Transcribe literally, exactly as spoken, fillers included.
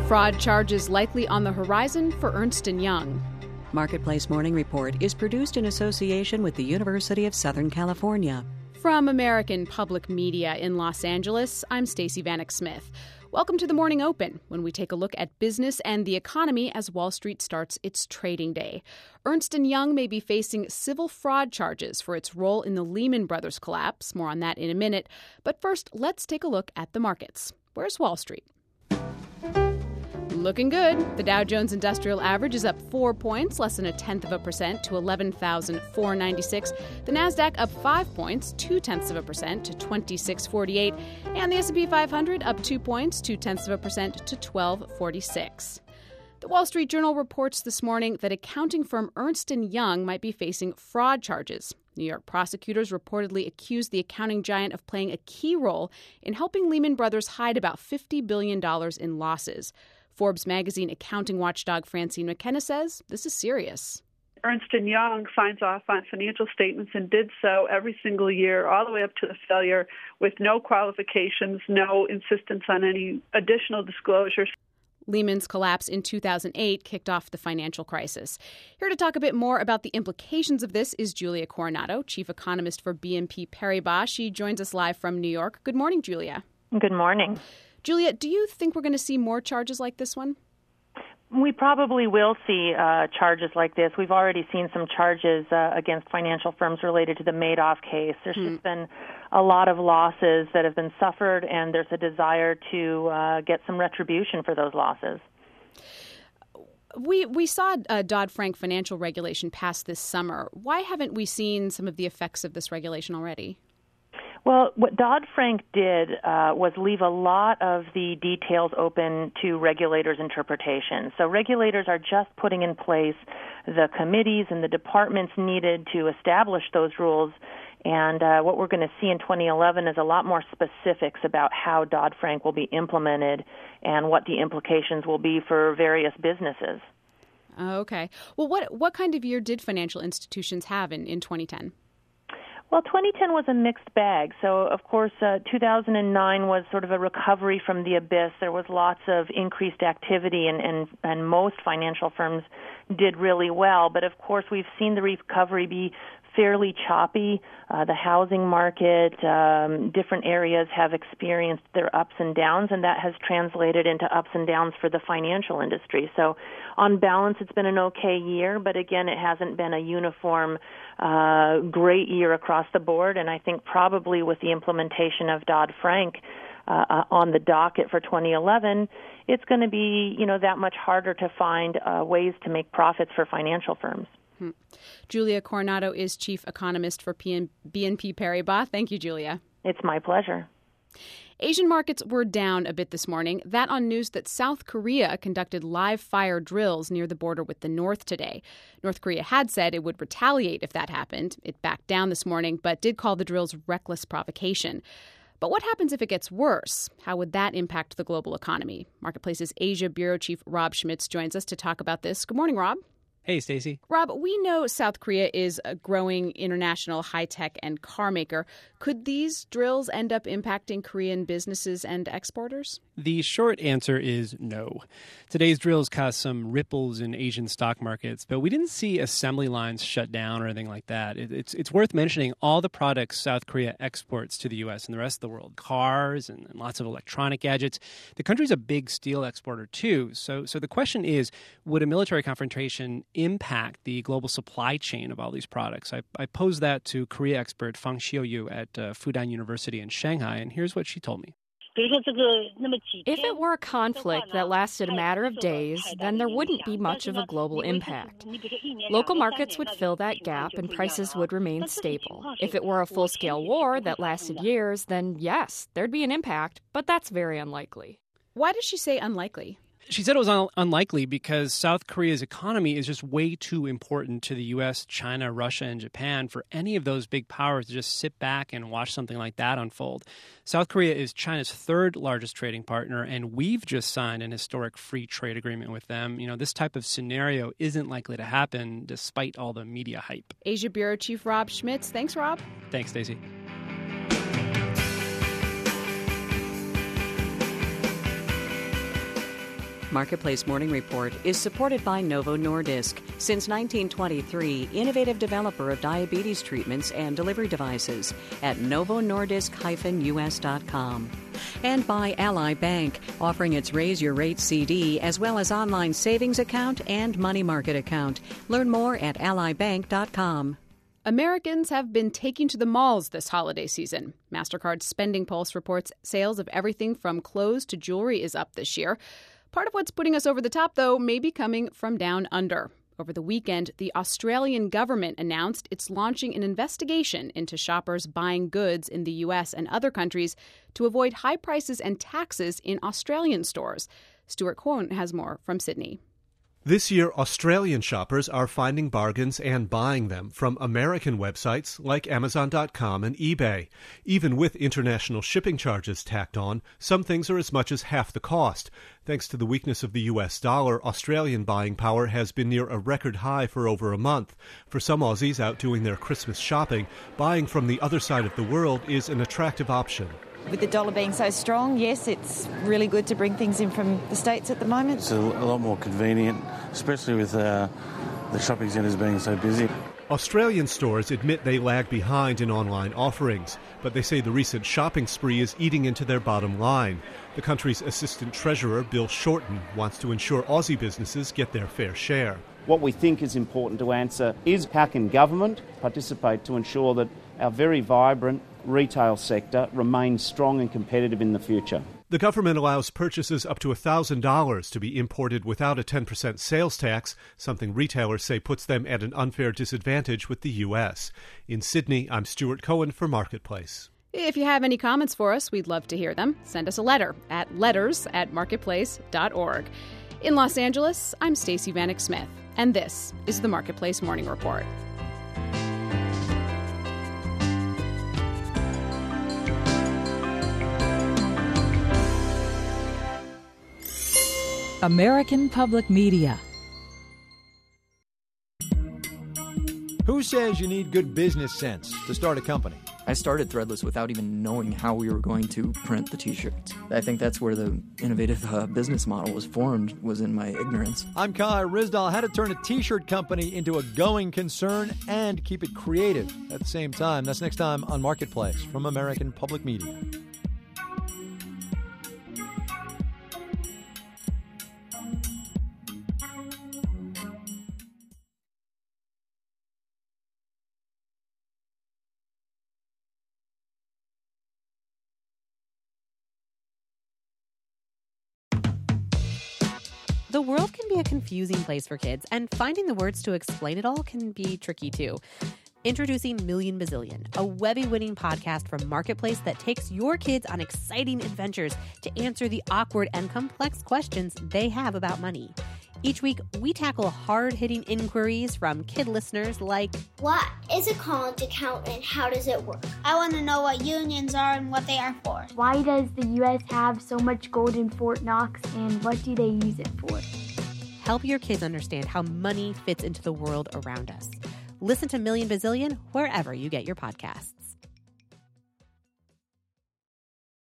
Fraud charges likely on the horizon for Ernst and Young. Marketplace Morning Report is produced in association with the University of Southern California. From American Public Media in Los Angeles, I'm Stacey Vanek Smith. Welcome to the Morning Open, when we take a look at business and the economy as Wall Street starts its trading day. Ernst and Young may be facing civil fraud charges for its role in the Lehman Brothers collapse. More on that in a minute. But first, let's take a look at the markets. Where's Wall Street? Looking good. The Dow Jones Industrial Average is up four points, less than a tenth of a percent, to eleven thousand four hundred ninety-six. The Nasdaq up five points, two tenths of a percent, to twenty-six forty-eight. And the S and P five hundred up two points, two tenths of a percent, to twelve forty-six. The Wall Street Journal reports this morning that accounting firm Ernst and Young might be facing fraud charges. New York prosecutors reportedly accused the accounting giant of playing a key role in helping Lehman Brothers hide about fifty billion dollars in losses. Forbes magazine accounting watchdog Francine McKenna says this is serious. Ernst and Young signs off on financial statements and did so every single year, all the way up to the failure, with no qualifications, no insistence on any additional disclosures. Lehman's collapse in two thousand eight kicked off the financial crisis. Here to talk a bit more about the implications of this is Julia Coronado, chief economist for B N P Paribas. She joins us live from New York. Good morning, Julia. Good morning. Julia, do you think we're going to see more charges like this one? We probably will see uh, charges like this. We've already seen some charges uh, against financial firms related to the Madoff case. There's hmm. just been a lot of losses that have been suffered, and there's a desire to uh, get some retribution for those losses. We we saw uh, Dodd-Frank financial regulation pass this summer. Why haven't we seen some of the effects of this regulation already? Well, what Dodd-Frank did uh, was leave a lot of the details open to regulators' interpretation. So regulators are just putting in place the committees and the departments needed to establish those rules. And uh, what we're going to see in twenty eleven is a lot more specifics about how Dodd-Frank will be implemented and what the implications will be for various businesses. Okay. Well, what what kind of year did financial institutions have in, in twenty ten? Well, twenty ten was a mixed bag. So, of course, uh, two thousand nine was sort of a recovery from the abyss. There was lots of increased activity, and, and, and most financial firms did really well. But, of course, we've seen the recovery be fairly choppy. Uh, the housing market, um, different areas have experienced their ups and downs, and that has translated into ups and downs for the financial industry. So on balance, it's been an okay year, but again, it hasn't been a uniform, uh, great year across the board. And I think probably with the implementation of Dodd-Frank uh, uh, on the docket for twenty eleven, it's going to be, you know, that much harder to find uh, ways to make profits for financial firms. Hmm. Julia Coronado is chief economist for B N P Paribas. Thank you, Julia. It's my pleasure. Asian markets were down a bit this morning. That on news that South Korea conducted live fire drills near the border with the North today. North Korea had said it would retaliate if that happened. It backed down this morning, but did call the drills reckless provocation. But what happens if it gets worse? How would that impact the global economy? Marketplace's Asia Bureau Chief Rob Schmitz joins us to talk about this. Good morning, Rob. Hey, Stacey. Rob, we know South Korea is a growing international high-tech and car maker. Could these drills end up impacting Korean businesses and exporters? The short answer is no. Today's drills caused some ripples in Asian stock markets, but we didn't see assembly lines shut down or anything like that. It, it's it's worth mentioning all the products South Korea exports to the U S and the rest of the world, cars and, and lots of electronic gadgets. The country's a big steel exporter too. So, so the question is, would a military confrontation impact the global supply chain of all these products? I, I posed that to Korea expert Fang Xiuyu at uh, Fudan University in Shanghai, and here's what she told me. If it were a conflict that lasted a matter of days, then there wouldn't be much of a global impact. Local markets would fill that gap and prices would remain stable. If it were a full-scale war that lasted years, then yes, there'd be an impact, but that's very unlikely. Why does she say unlikely? She said it was un- unlikely because South Korea's economy is just way too important to the U S, China, Russia, and Japan for any of those big powers to just sit back and watch something like that unfold. South Korea is China's third largest trading partner, and we've just signed an historic free trade agreement with them. You know, this type of scenario isn't likely to happen despite all the media hype. Asia Bureau Chief Rob Schmitz. Thanks, Rob. Thanks, Stacey. Marketplace Morning Report is supported by Novo Nordisk. Since nineteen twenty-three, innovative developer of diabetes treatments and delivery devices at novo nordisk dash u s dot com. And by Ally Bank, offering its Raise Your Rate C D as well as online savings account and money market account. Learn more at ally bank dot com. Americans have been taking to the malls this holiday season. MasterCard's Spending Pulse reports sales of everything from clothes to jewelry is up this year. Part of what's putting us over the top, though, may be coming from down under. Over the weekend, the Australian government announced it's launching an investigation into shoppers buying goods in the U S and other countries to avoid high prices and taxes in Australian stores. Stuart Cohen has more from Sydney. This year, Australian shoppers are finding bargains and buying them from American websites like Amazon dot com and eBay. Even with international shipping charges tacked on, some things are as much as half the cost. Thanks to the weakness of the U S dollar, Australian buying power has been near a record high for over a month. For some Aussies out doing their Christmas shopping, buying from the other side of the world is an attractive option. With the dollar being so strong, yes, it's really good to bring things in from the States at the moment. It's a, a lot more convenient, especially with uh, the shopping centres being so busy. Australian stores admit they lag behind in online offerings, but they say the recent shopping spree is eating into their bottom line. The country's assistant treasurer, Bill Shorten, wants to ensure Aussie businesses get their fair share. What we think is important to answer is how can government participate to ensure that our very vibrant retail sector remains strong and competitive in the future. The government allows purchases up to one thousand dollars to be imported without a ten percent sales tax, something retailers say puts them at an unfair disadvantage with the U S. In Sydney, I'm Stuart Cohen for Marketplace. If you have any comments for us, we'd love to hear them. Send us a letter at letters at marketplace dot org. In Los Angeles, I'm Stacey Vanek Smith, and this is the Marketplace Morning Report. American Public Media. Who says you need good business sense to start a company? I started Threadless without even knowing how we were going to print the t-shirts. I think that's where the innovative uh, business model was formed, was in my ignorance. I'm Kai Rizdal, how to turn a t-shirt company into a going concern and keep it creative at the same time. That's next time on Marketplace from American Public Media. The world can be a confusing place for kids, and finding the words to explain it all can be tricky too. Introducing Million Bazillion, a Webby-winning podcast from Marketplace that takes your kids on exciting adventures to answer the awkward and complex questions they have about money. Each week, we tackle hard-hitting inquiries from kid listeners like, what is a college account and how does it work? I want to know what unions are and what they are for. Why does the U S have so much gold in Fort Knox and what do they use it for? Help your kids understand how money fits into the world around us. Listen to Million Bazillion wherever you get your podcasts.